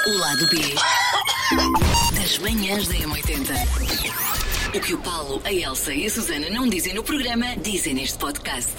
O lado B das manhãs da M80. O que o Paulo, a Elsa e a Susana não dizem no programa, dizem neste podcast.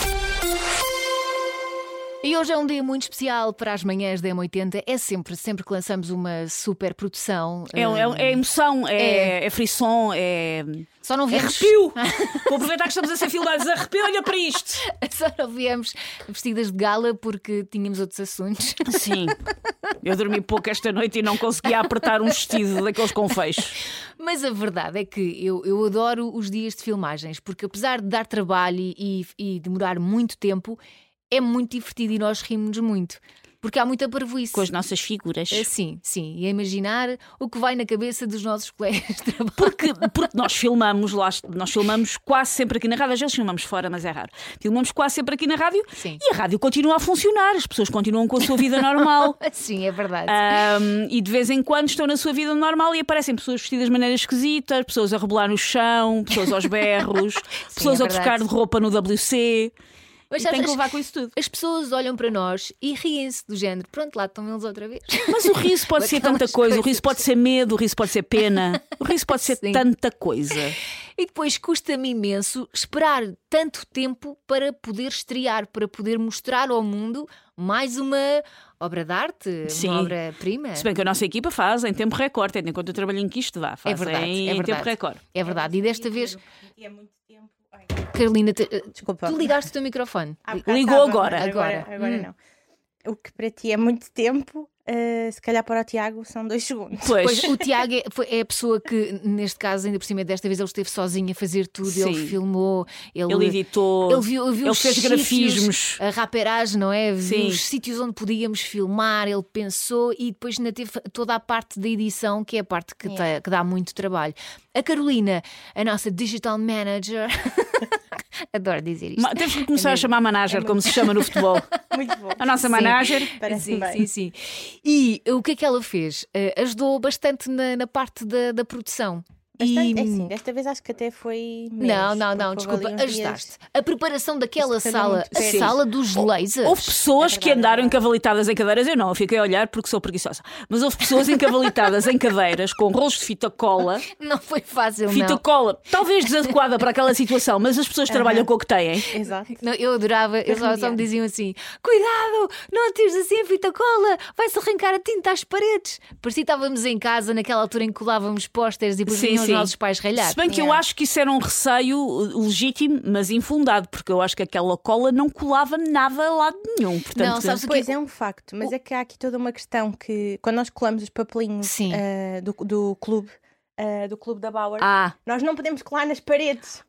E hoje é um dia muito especial para as manhãs da M80. É sempre que lançamos uma super produção. É emoção, é frisson, Só não viemos... arrepio. Vou aproveitar que estamos a ser filmados. Arrepio, olha para isto. Só não viemos vestidas de gala porque tínhamos outros assuntos. Sim, eu dormi pouco esta noite e não conseguia apertar um vestido daqueles com fechos. Mas a verdade é que eu adoro os dias de filmagens, porque apesar de dar trabalho e demorar muito tempo, é muito divertido e nós rimos muito. Porque há muita parvoíce. Com as nossas figuras. Sim. E a imaginar o que vai na cabeça dos nossos colegas de trabalho. Porque nós filmamos quase sempre aqui na rádio. Às vezes filmamos fora, mas é raro. Filmamos quase sempre aqui na rádio. Sim. E a rádio continua a funcionar. As pessoas continuam com a sua vida normal. Sim, é verdade. E de vez em quando estão na sua vida normal e aparecem pessoas vestidas de maneira esquisita, pessoas a rebolar no chão, pessoas aos berros, pessoas a trocar de roupa no WC. Mas tem que levar com isso tudo. As pessoas olham para nós e riem-se do género. Pronto, lá estão eles outra vez. Mas o riso pode ser tanta coisa. O riso pode ser medo, o riso pode ser pena. O riso pode ser tanta coisa. E depois custa-me imenso esperar tanto tempo para poder estrear, para poder mostrar ao mundo mais uma obra de arte, Sim. uma obra-prima. Se bem que a nossa equipa faz em tempo recorde, tendo em conta o trabalhinho que isto dá. Faz É verdade. em tempo recorde. É verdade. E desta vez, E é muito tempo. Ai, Carolina, desculpa. tu ligaste o teu microfone. Há bocado Ligou estava, agora. Agora não. O que para ti é muito tempo, se calhar para o Tiago são 2 segundos. Pois, o Tiago é a pessoa que, neste caso, ainda por cima, desta vez ele esteve sozinho a fazer tudo. Sim. Ele filmou, Ele editou, ele viu ele os fez sítios, grafismos. a raperagem, não é? Viu Sim. os sítios onde podíamos filmar, ele pensou e depois ainda teve toda a parte da edição, que é a parte que dá muito trabalho. A Carolina, a nossa digital manager, adoro dizer isto. Temos que começar a chamar manager, como se chama no futebol. Muito bom. A nossa manager. Parece bem. Sim. E o que é que ela fez? Ajudou bastante na parte da produção. Bastante, assim, desta vez acho que até foi menos. Não, porque houve desculpa, ali uns ajudaste. dias- A preparação daquela Isto calhou sala, muito a perto. sala dos lasers. Houve pessoas que andaram encavalitadas em cadeiras. Eu não, eu fiquei a olhar porque sou preguiçosa. Mas houve pessoas encavalitadas em cadeiras com rolos de fita cola. Não foi fácil, Fita não. cola, talvez desadequada para aquela situação, mas as pessoas trabalham com o que têm. Exato. Não, eu adorava, eles só me remediar. diziam assim: cuidado, não atires assim a fita cola, vai-se arrancar a tinta às paredes. Parecia que estávamos em casa naquela altura em que colávamos pósteres e depois vinham os nossos pais ralhar. Se bem que eu acho que isso era um receio legítimo, mas infundado, porque eu acho que aquela cola não colava nada a lado nenhum. Portanto, Não, sabes o que Pois é um facto, mas é que há aqui toda uma questão que quando nós colamos os papelinhos Sim. do clube da Bauer, Ah, nós não podemos colar nas paredes.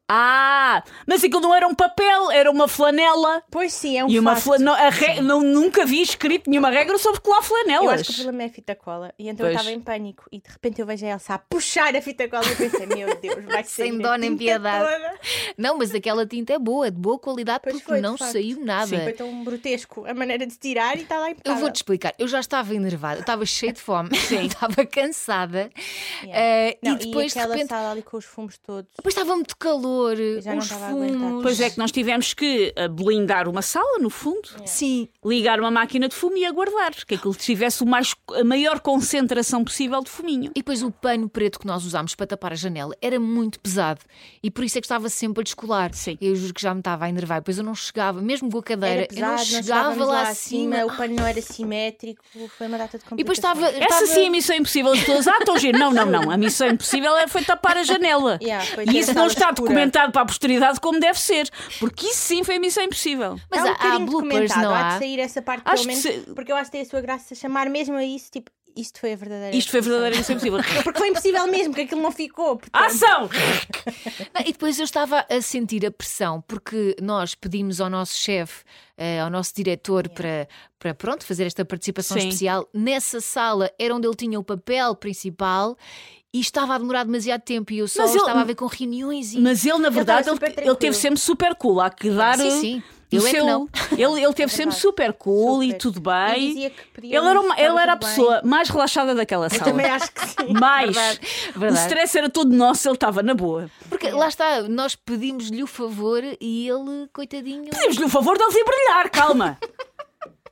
mas aquilo não era um papel, era uma flanela. Pois sim, é um E uma facto. nunca vi escrito nenhuma regra sobre colar Eu flanelas. acho que o problema é a fita cola. E então eu Pois. estava em pânico. E de repente eu vejo a Elsa a puxar a fita cola e eu pensei, meu Deus, vai ser Sem dó nem piedade. Não, mas aquela tinta é boa, de boa qualidade, Pois porque foi, de não facto. saiu nada. Foi tão grotesco a maneira de tirar e está lá Eu impecável. vou-te explicar, eu já estava enervada, eu estava cheia de fome, estava cansada. Não, e depois aquela de repente. sala ali com os fumos todos. Depois estava muito calor, já não os estava a aguentar. fumos. Pois é que nós tivemos que blindar uma sala, no fundo, Sim, ligar uma máquina de fumo e aguardar que aquilo tivesse a maior concentração possível de fuminho. e depois o pano preto que nós usámos para tapar a janela era muito pesado e por isso é que estava sempre a descolar. Sim. Eu juro que já me estava a enervar, depois eu não chegava, mesmo com a cadeira, Era pesado, eu não nós chegava chegávamos lá acima. o pano não era simétrico, foi uma data de E depois complicações. estava. Essa sim, a missão impossível de todas. Estão a giro. Não. A missão impossível foi tapar a janela. Foi E ter isso a não sala está escura. documentado para a posteridade como deve ser. Porque isso sim foi a missão impossível. Mas Há um há bocadinho bloopers, documentado, não há há? de sair essa parte Acho pelo que menos, porque eu acho que tem a sua graça chamar mesmo a isso, tipo, isto foi a verdadeira. Isto foi a verdadeira missão impossível. Porque foi impossível mesmo, que aquilo não ficou. Portanto, Ação! Não, e depois eu estava a sentir a pressão, porque nós pedimos ao nosso chefe, ao nosso diretor, para pronto, fazer esta participação Sim. especial. Nessa sala era onde ele tinha o papel principal e estava a demorar demasiado tempo. E eu só Mas ele- estava a ver com reuniões e. Mas ele, na verdade, estava super ele tranquilo. teve sempre super cool. Há que dar. Sim. o Eu é que seu- não. Ele teve sempre verdade. super cool e Super. tudo E bem. dizia que podíamos, Ele estava era a tudo bem. pessoa mais relaxada daquela Eu sala. também acho que sim. Mais. O Verdade. stress era todo nosso, ele estava na boa. Porque lá está, nós pedimos-lhe o favor e ele, coitadinho. Pedimos-lhe o favor de ele vir brilhar, calma.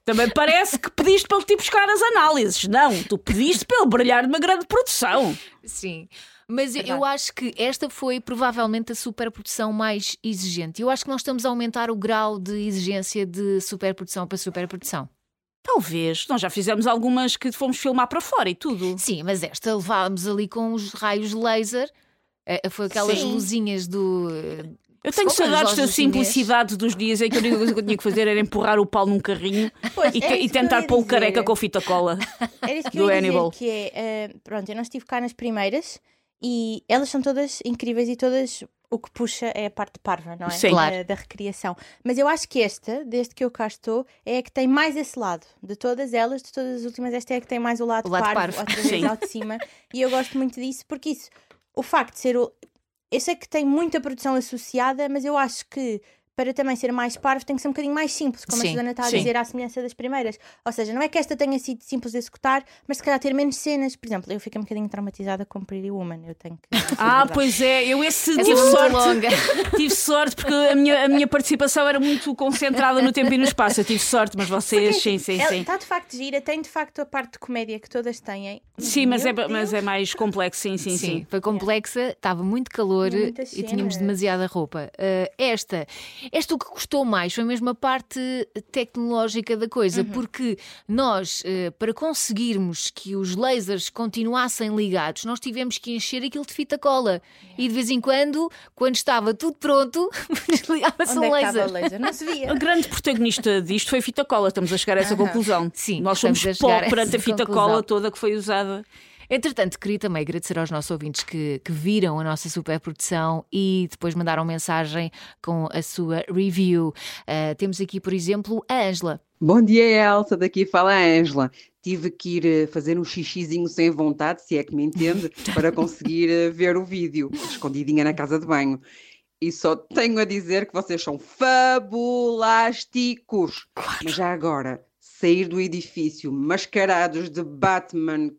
Também parece que pediste para ele te buscar as análises. Não, tu pediste para ele brilhar numa grande produção. Sim. Mas eu acho que esta foi provavelmente a superprodução mais exigente. Eu acho que nós estamos a aumentar o grau de exigência de superprodução para superprodução. Talvez. Nós já fizemos algumas que fomos filmar para fora e tudo. Sim, mas esta levávamos ali com os raios laser. Foi aquelas luzinhas do... Eu tenho saudades da simplicidade dos dias em que a única coisa que eu tinha que fazer era empurrar o pau num carrinho e tentar pô-lo careca com fita cola. Era isso que eu ia dizer, que é... pronto, eu não estive cá nas primeiras e elas são todas incríveis e todas... O que puxa é a parte parva, não é? Sim, claro. Da recriação. Mas eu acho que esta, desde que eu cá estou, é a que tem mais esse lado. De todas elas, de todas as últimas, esta é a que tem mais o lado parvo. Outra vez ao de cima. E eu gosto muito disso, porque isso, o facto de ser... Eu sei que tem muita produção associada, mas eu acho que para também ser mais parvo tem que ser um bocadinho mais simples, como a Susana está a dizer, à semelhança das primeiras. Ou seja, não é que esta tenha sido simples de executar, mas se calhar ter menos cenas. Por exemplo, eu fiquei um bocadinho traumatizada com Pretty Woman. Eu tenho que... pois é, eu tive sorte. Tive sorte porque a minha participação era muito concentrada no tempo e no espaço. Eu tive sorte, mas vocês, sim. Está de facto gira, tem de facto a parte de comédia que todas têm. Sim, mas é mais complexo, sim. Foi complexa, estava muito calor e tínhamos demasiada roupa. Esta o que custou mais foi mesmo a parte tecnológica da coisa, porque nós, para conseguirmos que os lasers continuassem ligados, nós tivemos que encher aquilo de fita cola. E de vez em quando estava tudo pronto, desligava-se um laser. Laser. Não se via. O grande protagonista disto foi a fita cola, estamos a chegar a essa conclusão. Sim, nós somos pó perante a fita cola toda que foi usada. Entretanto, queria também agradecer aos nossos ouvintes que viram a nossa superprodução e depois mandaram mensagem com a sua review. Temos aqui, por exemplo, a Ângela. Bom dia, Elsa. Daqui fala a Ângela. Tive que ir fazer um xixizinho sem vontade, se é que me entende, para conseguir ver o vídeo, escondidinha na casa de banho. E só tenho a dizer que vocês são fabulásticos. Claro. Mas já agora... sair do edifício mascarados de Batman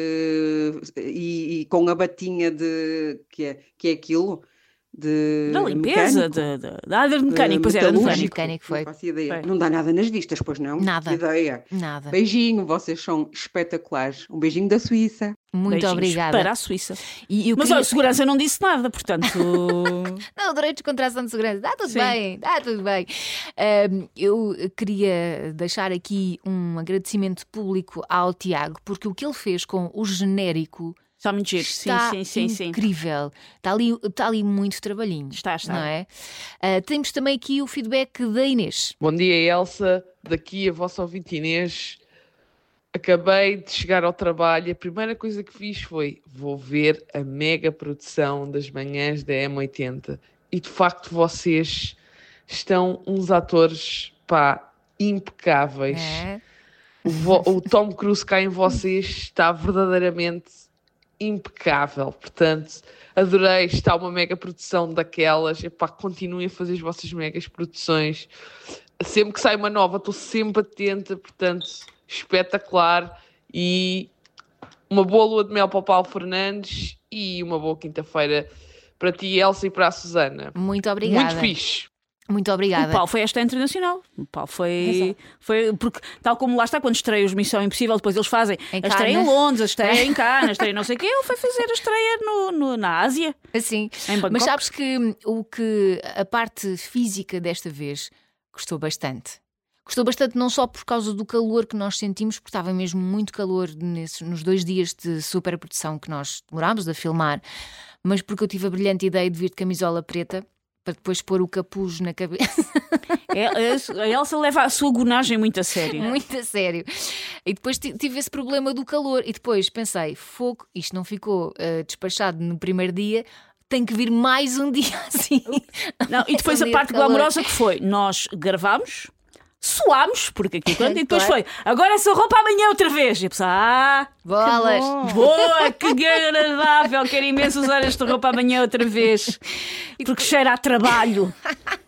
e com a batinha de... que é aquilo? Da limpeza, da área de mecânico. Pois era, de mecânico foi. Não faço ideia. Não dá nada nas vistas, pois não? Nada. Ideia. Nada. Beijinho, vocês são espetaculares. Um beijinho da Suíça. Muito beijinhos obrigada. Para a Suíça. Mas a segurança não disse nada, portanto... Não, adorei a descontração de segurança. Dá tudo bem. Eu queria deixar aqui um agradecimento público ao Tiago, porque o que ele fez com o genérico está muito giro. Está incrível. Está ali muito trabalhinho. Está. Não é? Temos também aqui o feedback da Inês. Bom dia, Elsa. Daqui a vossa ouvinte Inês. Acabei de chegar ao trabalho e a primeira coisa que fiz foi vou ver a mega produção das manhãs da M80. E de facto vocês estão uns atores, impecáveis. O Tom Cruise cá em vocês está verdadeiramente impecável. Portanto, adorei. Está uma mega produção daquelas. Continuem a fazer as vossas megas produções. Sempre que sai uma nova, estou sempre atenta. Portanto, espetacular. E uma boa lua de mel para o Paulo Fernandes e uma boa quinta-feira para ti, Elsa, e para a Susana. Muito obrigada. Muito fixe. Muito obrigada. O Paulo foi esta internacional. O Paulo foi porque, tal como lá está, quando estreia os Missão Impossível, depois eles fazem a estreia em Londres, a estreia em Cannes, a estreia não sei o quê. Ele foi fazer a estreia na Ásia. Assim. Mas sabes que a parte física desta vez gostou bastante. Gostou bastante não só por causa do calor que nós sentimos, porque estava mesmo muito calor nos 2 dias de superprodução que nós demorámos a filmar, mas porque eu tive a brilhante ideia de vir de camisola preta para depois pôr o capuz na cabeça. A Elsa leva a sua gonagem muito a sério. Muito a sério. E depois tive esse problema do calor. E depois pensei, fogo, isto não ficou despachado no primeiro dia, tem que vir mais um dia assim. Não, e depois a parte glamourosa que foi, nós gravámos, suámos, porque aqui e depois foi, agora essa roupa amanhã outra vez. E eu pensei, bolas! Boa, que agradável, quero imenso usar esta roupa amanhã outra vez, porque cheira a trabalho.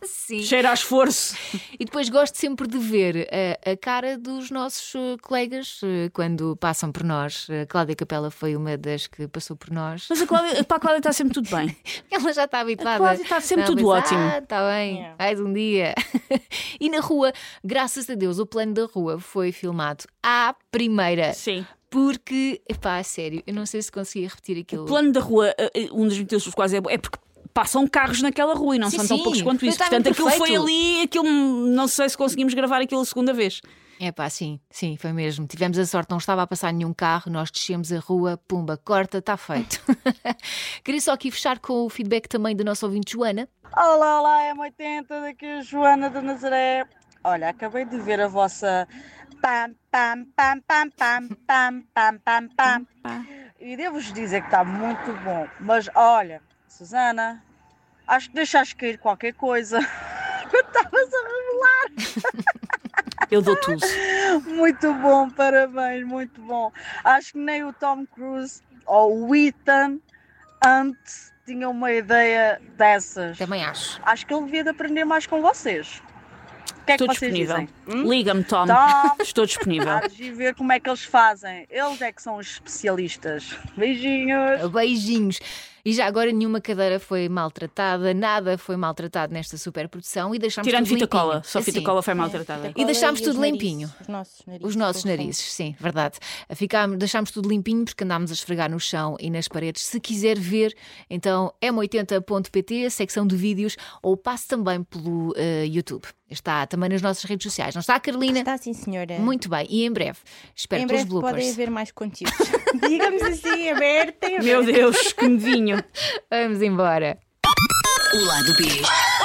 Sim. Cheira a esforço. E depois gosto sempre de ver a cara dos nossos colegas quando passam por nós. A Cláudia Capela foi uma das que passou por nós. Mas para a Cláudia está sempre tudo bem. Ela já está habituada. A Cláudia está sempre tudo ótimo. Está bem, mais um dia. E na rua, graças a Deus, o plano da rua foi filmado à primeira. Sim. Porque, sério, eu não sei se conseguia repetir aquilo. O plano da rua, um dos motivos pelos quais é porque passam carros naquela rua e não são tão poucos quanto isso. Portanto, aquilo foi ali, não sei se conseguimos gravar aquilo a segunda vez. Sim, foi mesmo. Tivemos a sorte, não estava a passar nenhum carro, nós descemos a rua, pumba, corta, está feito. Queria só aqui fechar com o feedback também da nossa ouvinte Joana. Olá, M80, daqui a Joana de Nazaré. Olha, acabei de ver a vossa pam, pam, pam, pam, pam, pam, pam, pam, pam. E devo-vos dizer que está muito bom. Mas olha, Susana, acho que deixaste cair qualquer coisa quando estavas a revelar. Eu dou tudo. Muito bom, parabéns, muito bom. Acho que nem o Tom Cruise ou o Ethan antes tinha uma ideia dessas. Também acho. Acho que ele devia de aprender mais com vocês. O que é Estou que vocês disponível. dizem? Liga-me, Tom. Estou disponível. Hás de ver como é que eles fazem. Eles é que são os especialistas. Beijinhos. Beijinhos. E já agora nenhuma cadeira foi maltratada, nada foi maltratado nesta superprodução e deixámos tirando tudo fita limpinho. cola, só fita cola foi maltratada. E deixámos tudo limpinho. Os nossos narizes, sim, verdade. Deixámos tudo limpinho porque andámos a esfregar no chão e nas paredes. Se quiser ver, então m80.pt, secção de vídeos, ou passe também pelo YouTube. Está também nas nossas redes sociais. Não está, Carolina? Está, sim, senhora. Muito bem. E em breve, espero pelos bloopers. Podem haver mais conteúdos. Digamos assim, aberta. Meu Deus, que medinho. Vamos embora. O lado B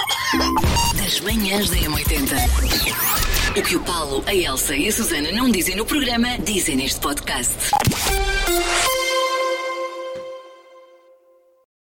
das manhãs da M80. O que o Paulo, a Elsa e a Susana não dizem no programa, dizem neste podcast.